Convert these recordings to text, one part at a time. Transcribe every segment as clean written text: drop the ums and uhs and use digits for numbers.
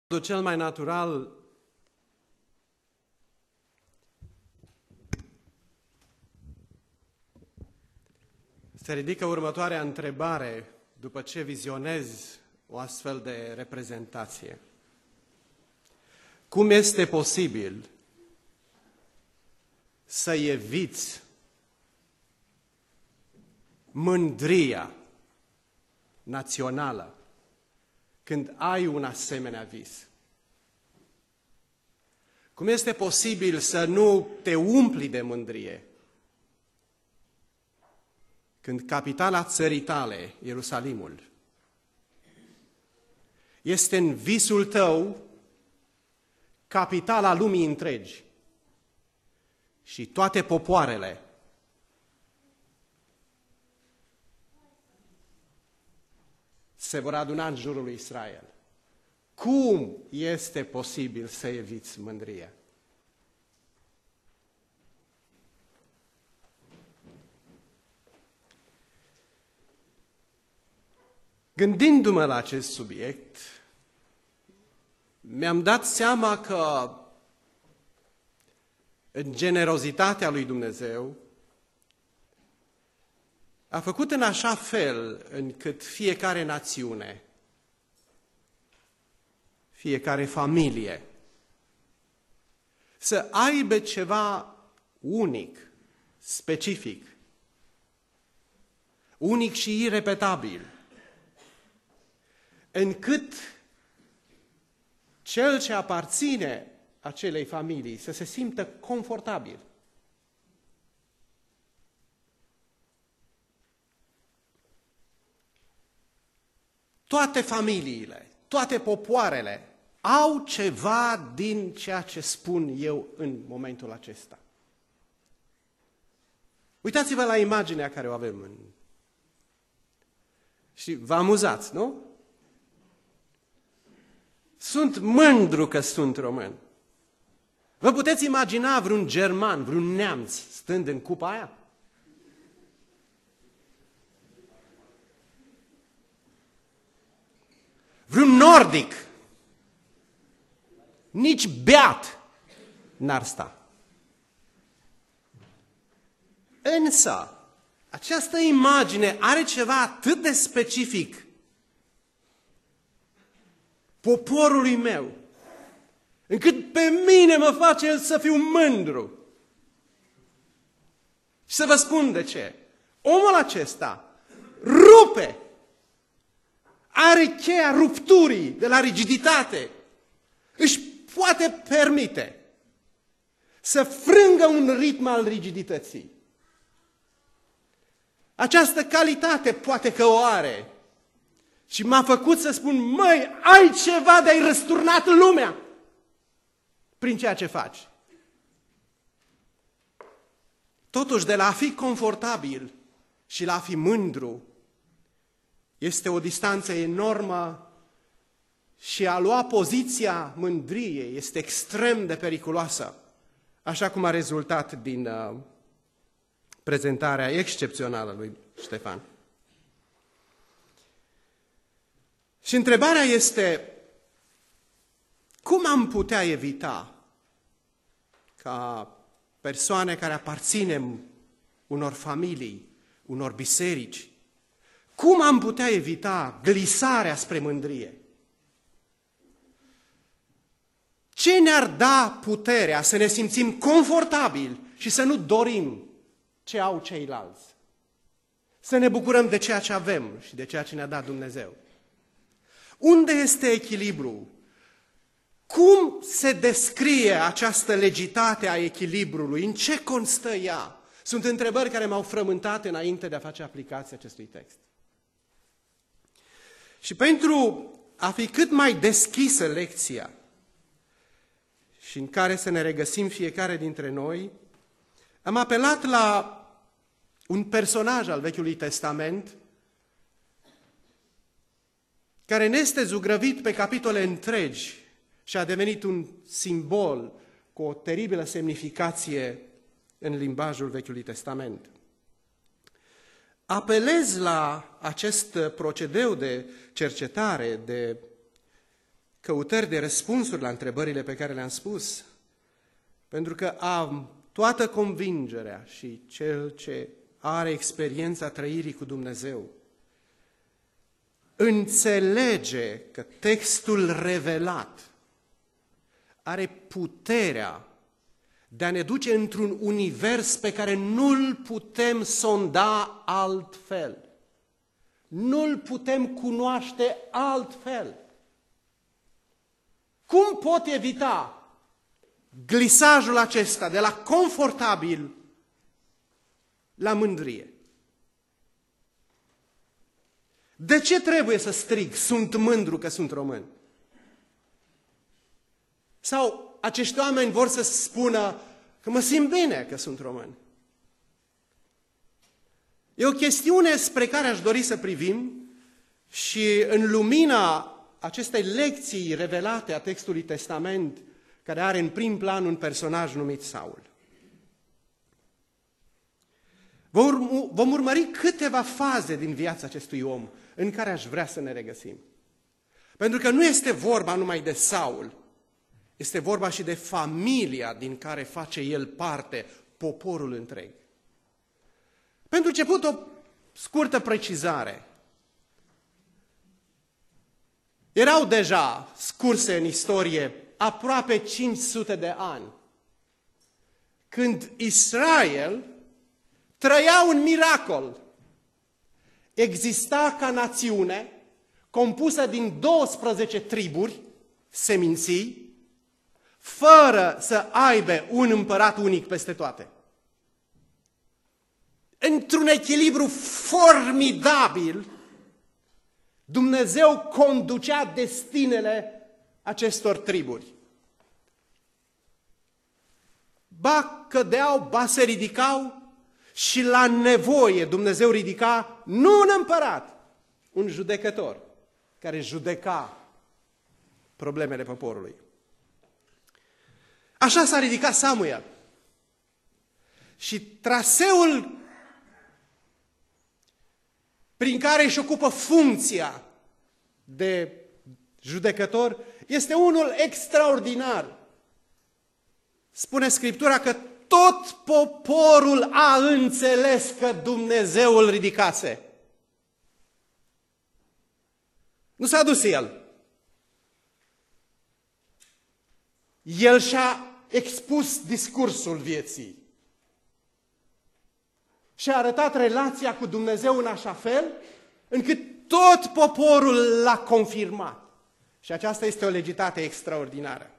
Cel mai natural se ridică următoarea întrebare după ce vizionezi o astfel de reprezentație. Cum este posibil să eviți mândria națională când ai un asemenea vis? Cum este posibil să nu te umpli de mândrie când capitala țării tale, Ierusalimul, este în visul tău capitala lumii întregi și toate popoarele se vor aduna în jurul lui Israel? Cum este posibil să eviți mândria? Gândindu-mă la acest subiect, mi-am dat seama că în generozitatea lui Dumnezeu a făcut în așa fel încât fiecare națiune, fiecare familie, să aibă ceva unic, specific, unic și irepetabil, încât cel ce aparține acelei familii să se simtă confortabil. Toate familiile, toate popoarele au ceva din ceea ce spun eu în momentul acesta. Uitați-vă la imaginea care o avem. Și vă amuzați, nu? Sunt mândru că sunt român. Vă puteți imagina vreun german, vreun neamț stând în cupa aia? Vreun nordic, nici beat n-ar sta. Însă, această imagine are ceva atât de specific poporului meu, încât pe mine mă face el să fiu mândru. Și să vă spun de ce. Omul acesta rupe, are cheia rupturii de la rigiditate, își poate permite să frângă un ritm al rigidității. Această calitate poate că o are și m-a făcut să spun, măi, ai ceva de-ai răsturnat lumea prin ceea ce faci. Totuși, de la a fi confortabil și la a fi mândru, este o distanță enormă și a lua poziția mândriei este extrem de periculoasă, așa cum a rezultat din prezentarea excepțională lui Ștefan. Și întrebarea este, cum am putea evita ca persoane care aparținem unor familii, unor biserici, cum am putea evita glisarea spre mândrie? Ce ne-ar da puterea să ne simțim confortabili și să nu dorim ce au ceilalți? Să ne bucurăm de ceea ce avem și de ceea ce ne-a dat Dumnezeu. Unde este echilibru? Cum se descrie această legitate a echilibrului? În ce constă ea? Sunt întrebări care m-au frământat înainte de a face aplicația acestui text. Și pentru a fi cât mai deschisă lecția și în care să ne regăsim fiecare dintre noi, am apelat la un personaj al Vechiului Testament care ne este zugrăvit pe capitole întregi și a devenit un simbol cu o teribilă semnificație în limbajul Vechiului Testament. Apelez la acest procedeu de cercetare, de căutări de răspunsuri la întrebările pe care le-am spus, pentru că am toată convingerea și cel ce are experiența trăirii cu Dumnezeu înțelege că textul revelat are puterea de a ne duce într-un univers pe care nu-l putem sonda altfel. Nu-l putem cunoaște altfel. Cum pot evita glisajul acesta de la confortabil la mândrie? De ce trebuie să strig, sunt mândru că sunt român? Sau acești oameni vor să spună că mă simt bine că sunt român. E o chestiune spre care aș dori să privim și în lumina acestei lecții revelate a textului Testament, care are în prim plan un personaj numit Saul. Vom urmări câteva faze din viața acestui om în care aș vrea să ne regăsim. Pentru că nu este vorba numai de Saul, este vorba și de familia din care face el parte, poporul întreg. Pentru început, o scurtă precizare. Erau deja scurse în istorie aproape 500 de ani, când Israel trăia un miracol. Exista ca națiune, compusă din 12 triburi, seminții, fără să aibă un împărat unic peste toate. Într-un echilibru formidabil, Dumnezeu conducea destinele acestor triburi. Ba cădeau, ba se ridicau și la nevoie Dumnezeu ridica nu un împărat, un judecător care judeca problemele poporului. Așa s-a ridicat Samuel. Și traseul prin care își ocupă funcția de judecător este unul extraordinar. Spune Scriptura că tot poporul a înțeles că Dumnezeu îl ridicase. Nu s-a dus el. El și-a expus discursul vieții. Și a arătat relația cu Dumnezeu în așa fel încât tot poporul l-a confirmat. Și aceasta este o legitate extraordinară.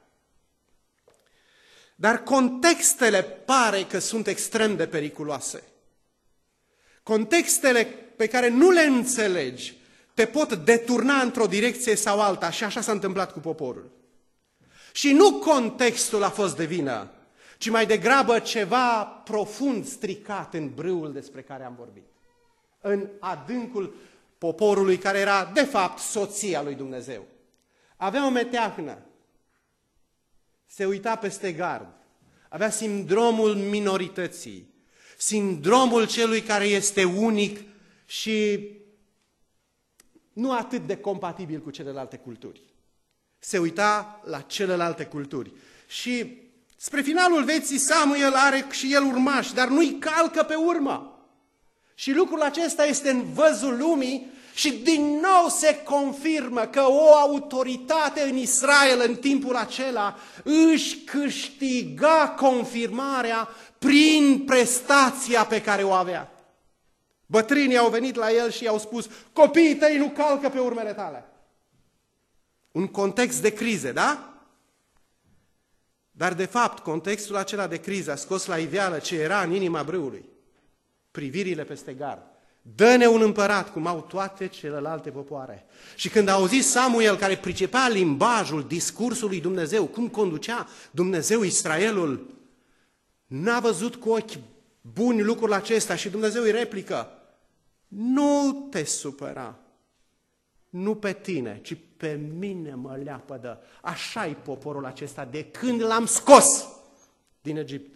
Dar contextele pare că sunt extrem de periculoase. Contextele pe care nu le înțelegi te pot deturna într-o direcție sau alta și așa s-a întâmplat cu poporul. Și nu contextul a fost de vină, ci mai degrabă ceva profund stricat în brâul despre care am vorbit. În adâncul poporului care era, de fapt, soția lui Dumnezeu. Avea o meteahnă, se uita peste gard, avea sindromul minorității, sindromul celui care este unic și nu atât de compatibil cu celelalte culturi. Se uita la celelalte culturi. Și spre finalul vieții Samuel are și el urmași, dar nu-i calcă pe urmă. Și lucrul acesta este în văzul lumii și din nou se confirmă că o autoritate în Israel în timpul acela își câștiga confirmarea prin prestația pe care o avea. Bătrânii au venit la el și i-au spus: copiii tăi nu calcă pe urmele tale. Un context de crize, da? Dar de fapt, contextul acela de criză a scos la iveală ce era în inima brâului. Privirile peste gard. Dă-ne un împărat, cum au toate celelalte popoare. Și când a auzit Samuel, care pricepea limbajul, discursul lui Dumnezeu, cum conducea Dumnezeu Israelul, n-a văzut cu ochi buni lucrul acesta și Dumnezeu îi replică: nu te supăra, nu pe tine, ci pe mine mă leapădă. Așa-i poporul acesta de când l-am scos din Egipt.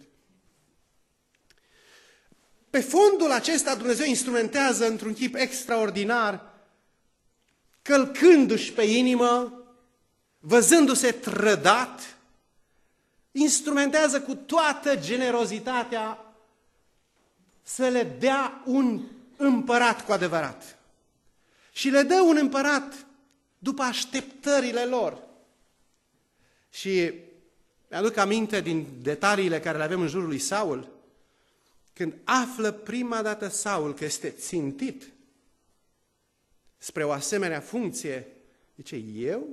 Pe fondul acesta Dumnezeu instrumentează într-un chip extraordinar, călcându-și pe inimă văzându-se trădat, instrumentează cu toată generozitatea să le dea un împărat cu adevărat. Și le dă un împărat după așteptările lor. Și mi-aduc aminte din detaliile care le avem în jurul lui Saul, când află prima dată Saul că este țintit spre o asemenea funcție, zice, eu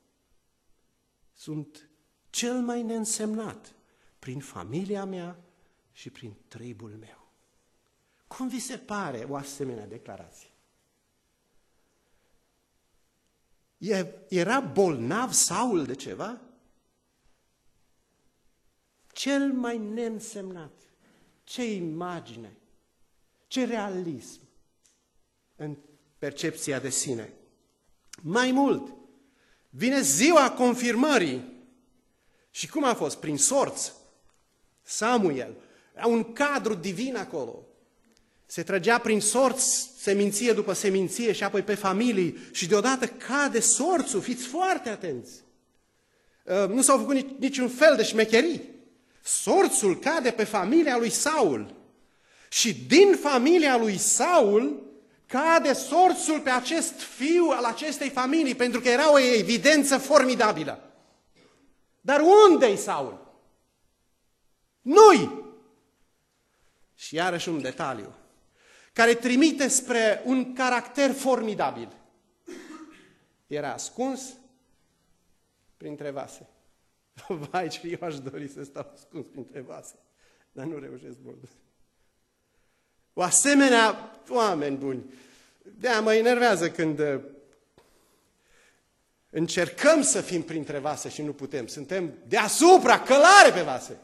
sunt cel mai neînsemnat prin familia mea și prin tribul meu. Cum vi se pare o asemenea declarație? Era bolnav Saul de ceva? Cel mai neînsemnat. Ce imagine, ce realism în percepția de sine. Mai mult, vine ziua confirmării. Și cum a fost? Prin sorți. Samuel. Era un cadru divin acolo. Se trăgea prin sorți, seminție după seminție și apoi pe familii. Și deodată cade sorțul. Fiți foarte atenți. Nu s-au făcut niciun fel de șmecherii. Sorțul cade pe familia lui Saul. Și din familia lui Saul cade sorțul pe acest fiu al acestei familii, pentru că era o evidență formidabilă. Dar unde-i Saul? Nu-i! Și iarăși un detaliu care trimite spre un caracter formidabil. Era ascuns printre vase. Vai, ce eu aș dori să stau ascuns printre vase, dar nu reușesc mult. O asemenea, oameni buni, de-aia mă enervează când încercăm să fim printre vase și nu putem. Suntem deasupra, călare pe vase.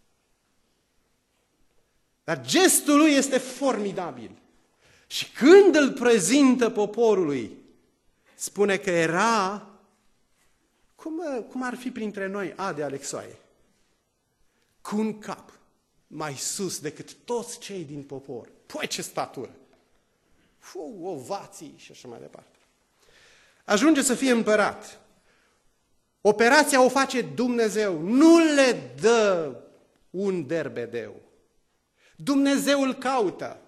Dar gestul lui este formidabil. Și când îl prezintă poporului, spune că era, cum ar fi printre noi Ade Alexoaie, cu un cap mai sus decât toți cei din popor. Păi ce statură! Ovații și așa mai departe. Ajunge să fie împărat. Operația o face Dumnezeu. Nu le dă un derbedeu. Dumnezeu îl caută.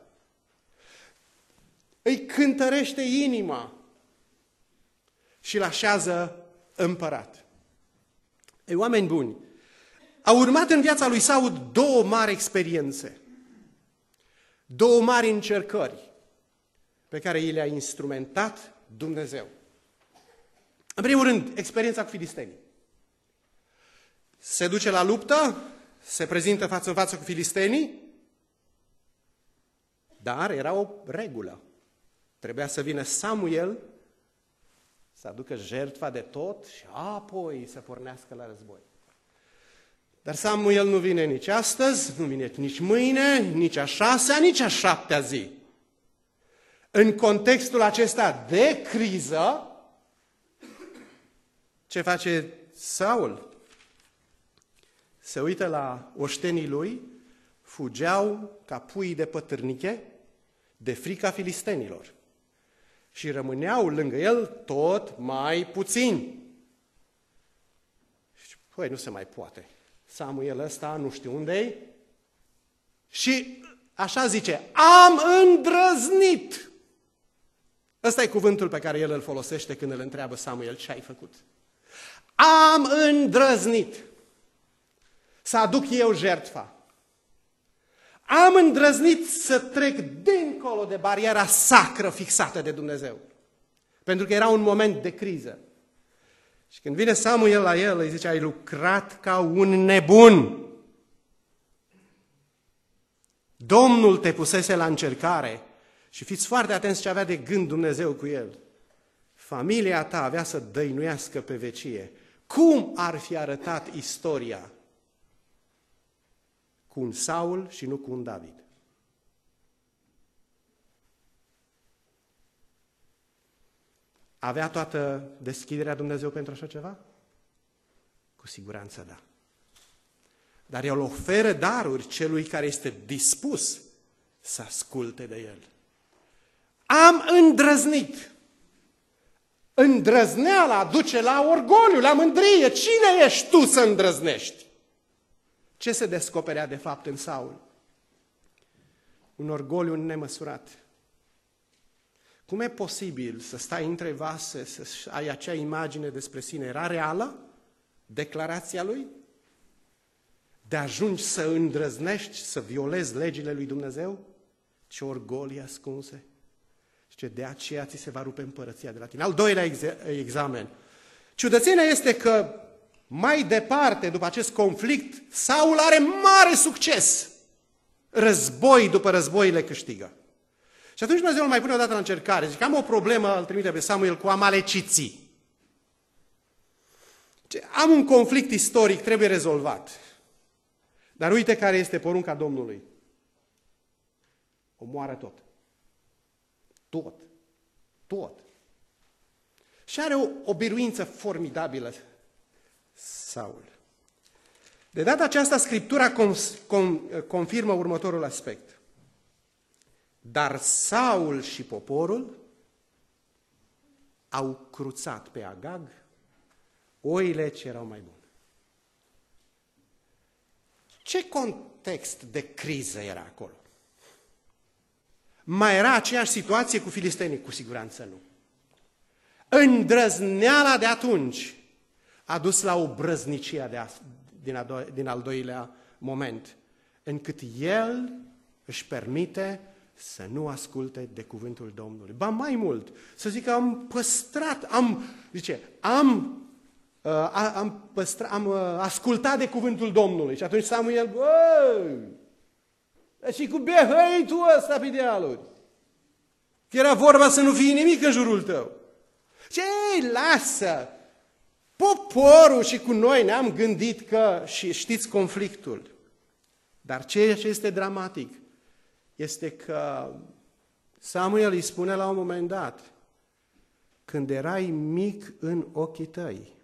Îi cântărește inima și îl așează împărat. Ei, oameni buni, au urmat în viața lui Saul două mari experiențe. Două mari încercări pe care i le-a instrumentat Dumnezeu. În primul rând, experiența cu filistenii. Se duce la luptă, se prezintă față în față cu filistenii, dar era o regulă. Trebuia să vină Samuel să aducă jertfa de tot și apoi să pornească la război. Dar Samuel nu vine nici astăzi, nu vine nici mâine, nici a 6-a, nici a 7-a zi. În contextul acesta de criză, ce face Saul? Se uită la oștenii lui, fugeau ca puii de pătârniche de frica filistenilor și rămâneau lângă el tot mai puțini. Și păi, nu se mai poate. Samuel ăsta nu știu unde-i și așa zice, am îndrăznit. Ăsta e cuvântul pe care el îl folosește când îl întreabă Samuel ce ai făcut. Am îndrăznit să aduc eu jertfa. Am îndrăznit să trec dincolo de bariera sacră fixată de Dumnezeu. Pentru că era un moment de criză. Și când vine Samuel la el, îi zice, ai lucrat ca un nebun. Domnul te pusese la încercare. Și fiți foarte atenți ce avea de gând Dumnezeu cu el. Familia ta avea să dăinuiască pe vecie. Cum ar fi arătat istoria cu un Saul și nu cu un David? Avea toată deschiderea Dumnezeu pentru așa ceva? Cu siguranță da. Dar el oferă daruri celui care este dispus să asculte de el. Am îndrăznit Îndrăzneala duce la orgoliu, la mândrie. Cine ești tu să îndrăznești? Ce se descoperea de fapt în Saul? Un orgoliu nemăsurat. Cum e posibil să stai între vase, să ai acea imagine despre sine? Era reală declarația lui? De ajungi să îndrăznești, să violezi legile lui Dumnezeu? Ce orgolii ascunse! Și de aceea ți se va rupe împărăția de la tine. Al doilea examen. Ciudățenia este că mai departe, după acest conflict, Saul are mare succes. Război după război le câștigă. Și atunci Dumnezeu îl mai pune o dată la încercare. Zice că am o problemă, îl trimite pe Samuel cu amaleciții. Am un conflict istoric, trebuie rezolvat. Dar uite care este porunca Domnului. Omoară tot. Tot. Și are o biruință formidabilă Saul. De data aceasta, Scriptura confirmă următorul aspect. Dar Saul și poporul au cruțat pe Agag oile ce erau mai bune. Ce context de criză era acolo? Mai era aceeași situație cu filistenii? Cu siguranță nu. Îndrăzneala de atunci a dus la obrăznicia din al doilea moment, încât el își permite să nu asculte de cuvântul Domnului. Ba mai mult, să zic că am păstrat, am ascultat de cuvântul Domnului. Și atunci Samuel, și cu behăitul ăsta pe dealuri. Că era vorba să nu fie nimic în jurul tău. Ce lasă! Poporul și cu noi ne-am gândit că, și știți conflictul. Dar ceea ce este dramatic este că Samuel îi spune la un moment dat, când erai mic în ochii tăi.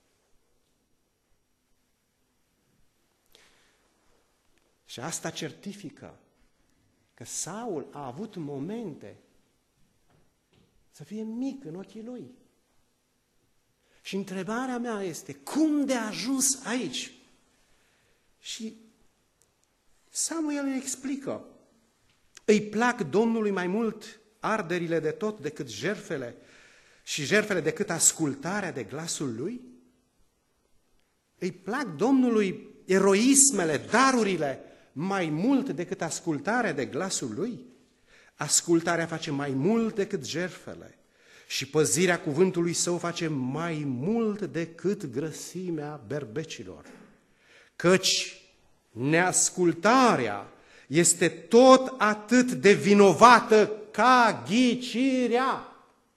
Și asta certifică că Saul a avut momente să fie mic în ochii lui. Și întrebarea mea este, cum de a ajuns aici? Și Samuel îi explică, îi plac Domnului mai mult arderile de tot decât jertfele și jertfele decât ascultarea de glasul lui? Îi plac Domnului eroismele, darurile mai mult decât ascultarea de glasul lui? Ascultarea face mai mult decât jertfele și păzirea cuvântului său face mai mult decât grăsimea berbecilor. Căci neascultarea este tot atât de vinovată ca ghicirea.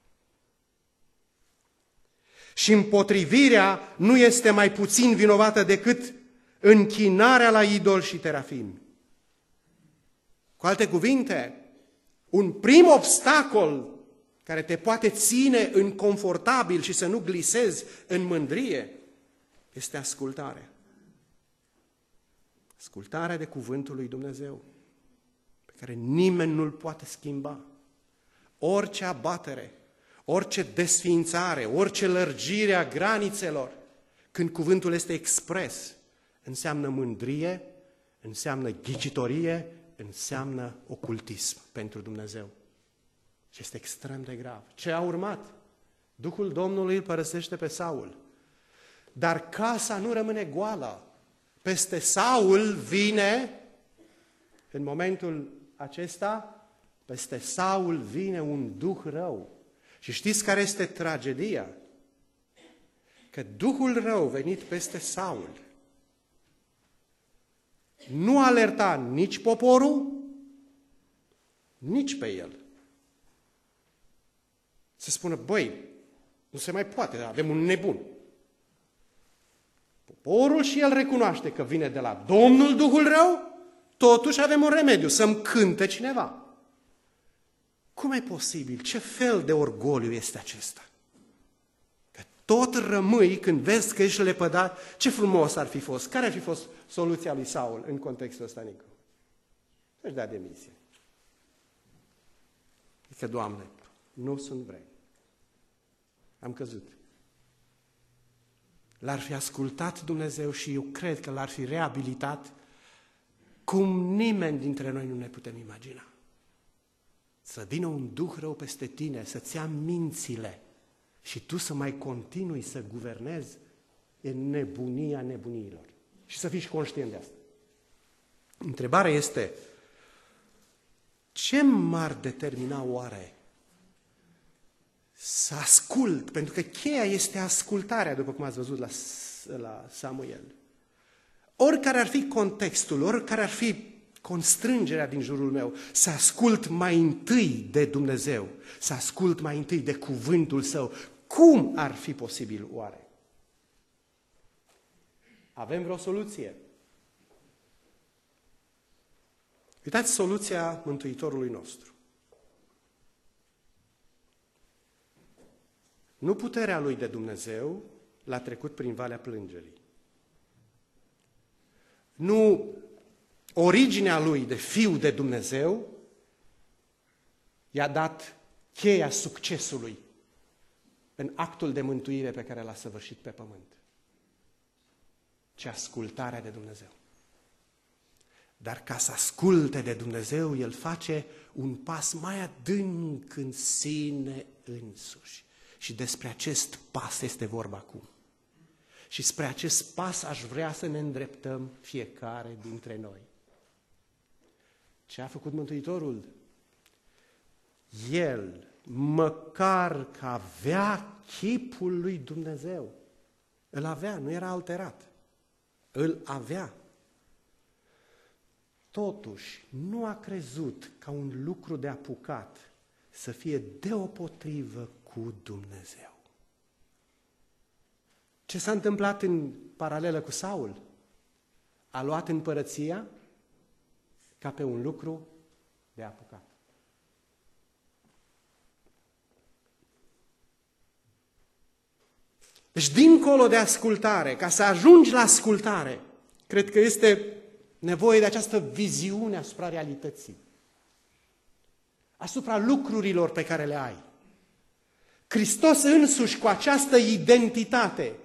Și împotrivirea nu este mai puțin vinovată decât închinarea la idol și terafim. Cu alte cuvinte, un prim obstacol care te poate ține în confortabil și să nu glisezi în mândrie este ascultarea. Ascultarea de cuvântul lui Dumnezeu, pe care nimeni nu-l poate schimba. Orice abatere, orice desființare, orice lărgire a granițelor, când cuvântul este expres, înseamnă mândrie, înseamnă ghicitorie, înseamnă ocultism pentru Dumnezeu. Și este extrem de grav. Ce a urmat? Duhul Domnului îl părăsește pe Saul. Dar casa nu rămâne goală. Peste Saul vine, în momentul acesta, peste Saul vine un duh rău. Și știți care este tragedia? Că duhul rău venit peste Saul nu alerta nici poporul, nici pe el. Se spune, băi, nu se mai poate, avem un nebun. Poporul și el recunoaște că vine de la Domnul Duhul rău, totuși avem un remediu, să-mi cânte cineva. Cum e posibil? Ce fel de orgoliu este acesta? Că tot rămâi când vezi că ești lepădat, ce frumos ar fi fost. Care ar fi fost soluția lui Saul în contextul ăsta, Nicu? Să-și dea demisie. Adică, Doamne, nu sunt vrei. am căzut. L-ar fi ascultat Dumnezeu și eu cred că l-ar fi reabilitat cum nimeni dintre noi nu ne putem imagina. Să vină un duh rău peste tine, să-ți ia mințile și tu să mai continui să guvernezi, e nebunia nebuniilor. Și să fii și conștient de asta. Întrebarea este, ce m-ar determina oare să ascult? Pentru că cheia este ascultarea, după cum ați văzut la Samuel. Oricare ar fi contextul, oricare ar fi constrângerea din jurul meu, să ascult mai întâi de Dumnezeu, să ascult mai întâi de cuvântul Său. Cum ar fi posibil oare? Avem vreo soluție? Uitați soluția Mântuitorului nostru. Nu puterea Lui de Dumnezeu l-a trecut prin Valea Plângerii. Nu originea Lui de Fiu de Dumnezeu i-a dat cheia succesului în actul de mântuire pe care l-a săvârșit pe pământ, ci ascultarea de Dumnezeu. Dar ca să asculte de Dumnezeu, El face un pas mai adânc în sine însuși. Și despre acest pas este vorba acum. Și spre acest pas aș vrea să ne îndreptăm fiecare dintre noi. Ce a făcut Mântuitorul? El, măcar că avea chipul lui Dumnezeu, îl avea, nu era alterat, îl avea. Totuși, nu a crezut ca un lucru de apucat să fie deopotrivă cu Dumnezeu. Ce s-a întâmplat în paralelă cu Saul? A luat împărăția ca pe un lucru de apucat. Deci, dincolo de ascultare, ca să ajungi la ascultare, cred că este nevoie de această viziune asupra realității, asupra lucrurilor pe care le ai. Hristos însuși, cu această identitate,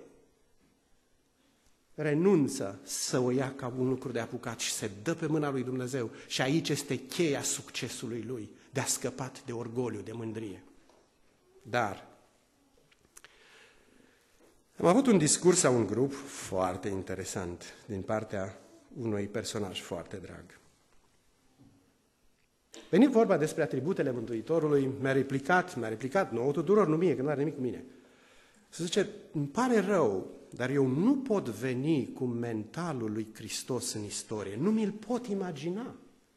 renunță să o ia ca un lucru de apucat și se dă pe mâna lui Dumnezeu. Și aici este cheia succesului lui, de a scăpat de orgoliu, de mândrie. Dar am avut un discurs a un grup foarte interesant din partea unui personaj foarte drag. Venind vorba despre atributele Mântuitorului, mi-a replicat nouă tuturor, nu mie, că nu are nimic cu mine. Se zice, îmi pare rău, dar eu nu pot veni cu mentalul lui Hristos în istorie. Nu mi-l pot imagina.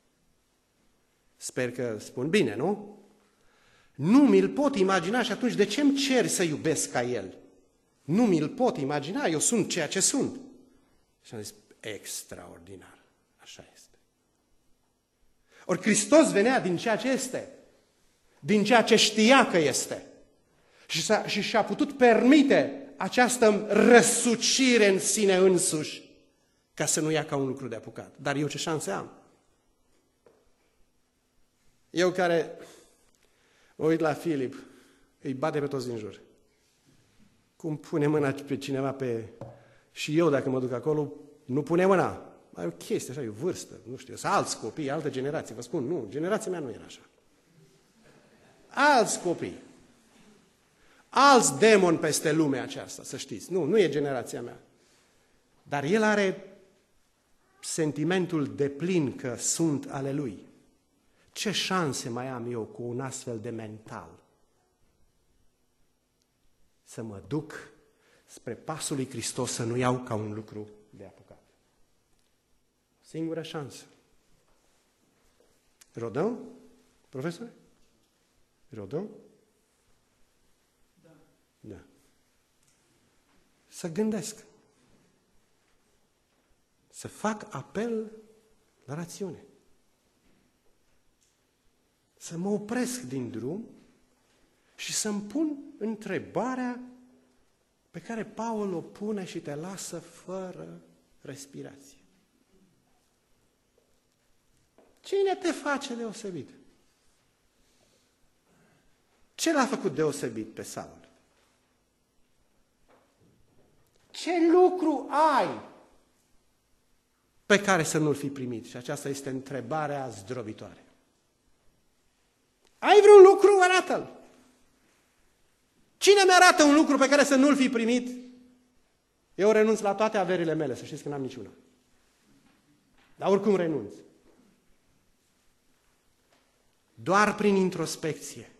Sper că spun bine, nu? Nu mi-l pot imagina și atunci de ce îmi ceri să iubesc ca El? Nu mi-l pot imagina, eu sunt ceea ce sunt. Și am zis, extraordinar, așa este. Ori Hristos venea din ceea ce este, din ceea ce știa că este. Și și-a putut permite această răsucire în sine însuși, ca să nu ia ca un lucru de apucat. Dar eu ce șanse am? Eu care mă uit la Filip, îi bate pe toți din jur. Cum pune mâna pe cineva pe... Și eu, dacă mă duc acolo, nu pune mâna. Mai e o chestie, așa, e o vârstă, nu știu, sunt alți copii, altă generație. Vă spun, nu, generația mea nu era așa. Alți copii. Alți demoni peste lumea aceasta, să știți. Nu e generația mea. Dar el are sentimentul deplin că sunt ale lui. Ce șanse mai am eu cu un astfel de mental? Să mă duc spre pasul lui Hristos, să nu iau ca un lucru de apucat. Singura șansă. Rodăm? Profesor? Rodăm? Da. Să gândesc. Să fac apel la rațiune. Să mă opresc din drum și să-mi pun întrebarea pe care Paul o pune și te lasă fără respirație. Cine te face deosebit? Ce l-a făcut deosebit pe Saul? Ce lucru ai pe care să nu-l fi primit? Și aceasta este întrebarea zdrobitoare. Ai vreun lucru? Arată-l. Cine mi-arată un lucru pe care să nu-l fi primit? Eu renunț la toate averile mele, să știți că n-am niciuna. Dar oricum renunț. Doar prin introspecție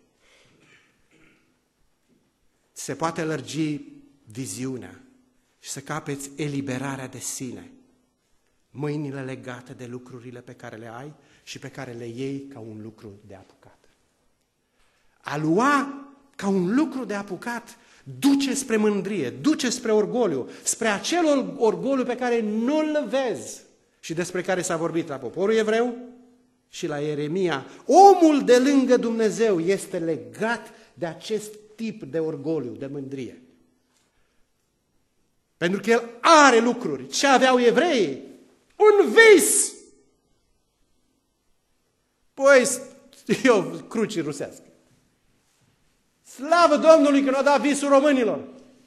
se poate lărgi viziunea și să capeți eliberarea de sine, mâinile legate de lucrurile pe care le ai și pe care le iei ca un lucru de apucat. A lua ca un lucru de apucat duce spre mândrie, duce spre orgoliu, spre acel orgoliu pe care nu-l vezi și despre care s-a vorbit la poporul evreu și la Ieremia. Omul de lângă Dumnezeu este legat de acest tip de orgoliu, de mândrie. Pentru că el are lucruri. Ce aveau evreii? Un vis! Păi, eu cruci rusească. Slavă Domnului că nu a dat visul românilor!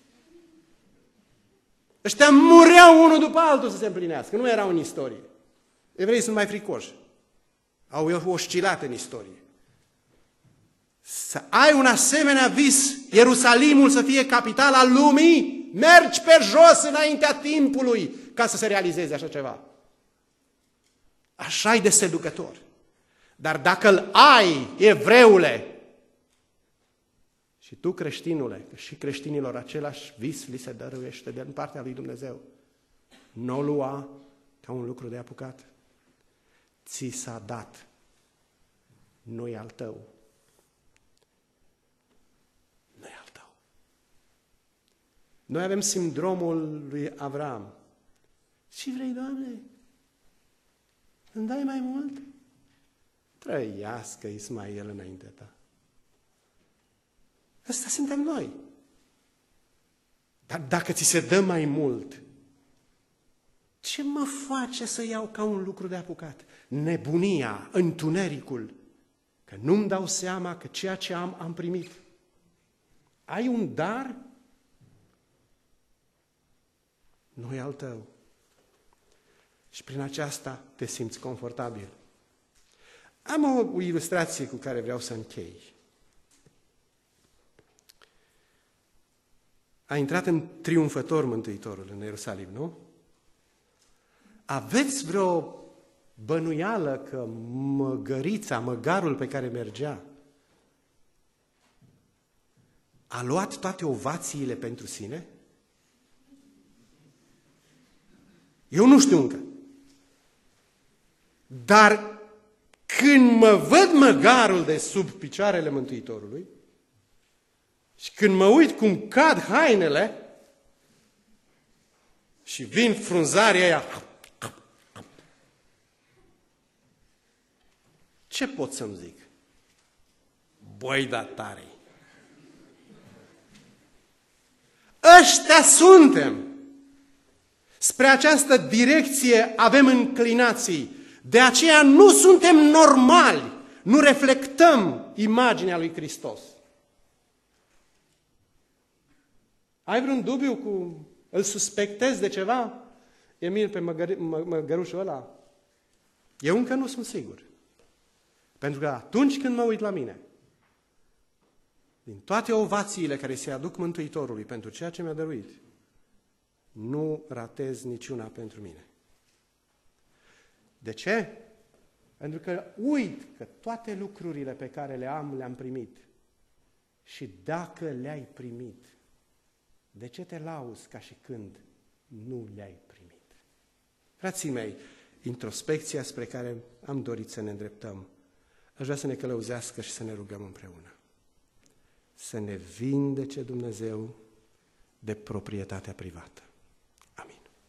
Ăștia mureau unul după altul să se împlinească. Nu erau în istorie. Evreii sunt mai fricoși. Au oscilat în istorie. Să ai un asemenea vis, Ierusalimul să fie capitala lumii, mergi pe jos înaintea timpului ca să se realizeze așa ceva. Așa-i de seducător. Dar dacă îl ai, evreule, și tu, creștinule, că și creștinilor același vis li se dăruiește din partea lui Dumnezeu, nu o lua ca un lucru de apucat. Ți s-a dat, nu-i al tău. Nu-i al tău. Noi avem sindromul lui Avram. Ce vrei, Doamne? Îmi dai mai mult? Trăiască Ismael înaintea ta. Ăsta suntem noi. Dar dacă ți se dă mai mult, ce mă face să iau ca un lucru de apucat? Nebunia, întunericul, că nu-mi dau seama că ceea ce am primit. Ai un dar? Nu e al tău. Și prin aceasta te simți confortabil. Am o ilustrație cu care vreau să închei. A intrat în triumfător Mântuitorul în Ierusalim, nu? Aveți vreo bănuială că măgarul pe care mergea a luat toate ovațiile pentru sine? Eu nu știu încă. Dar când mă văd măgarul de sub picioarele Mântuitorului și când mă uit cum cad hainele și vin frunzarii aia, ce pot să-mi zic? Băi, da tare! Ăștia suntem! Spre această direcție avem înclinații. De aceea nu suntem normali, nu reflectăm imaginea lui Hristos. Ai vreun dubiu cu... Îl suspectezi de ceva? Emil, pe măgărușul ăla? Eu încă nu sunt sigur. Pentru că atunci când mă uit la mine, din toate ovațiile care se aduc Mântuitorului pentru ceea ce mi-a dăruit, nu ratez niciuna pentru mine. De ce? Pentru că uit că toate lucrurile pe care le-am primit și dacă le-ai primit, de ce te lauzi ca și când nu le-ai primit? Frații mei, introspecția spre care am dorit să ne îndreptăm, aș vrea să ne călăuzească și să ne rugăm împreună. Să ne vindece Dumnezeu de proprietatea privată.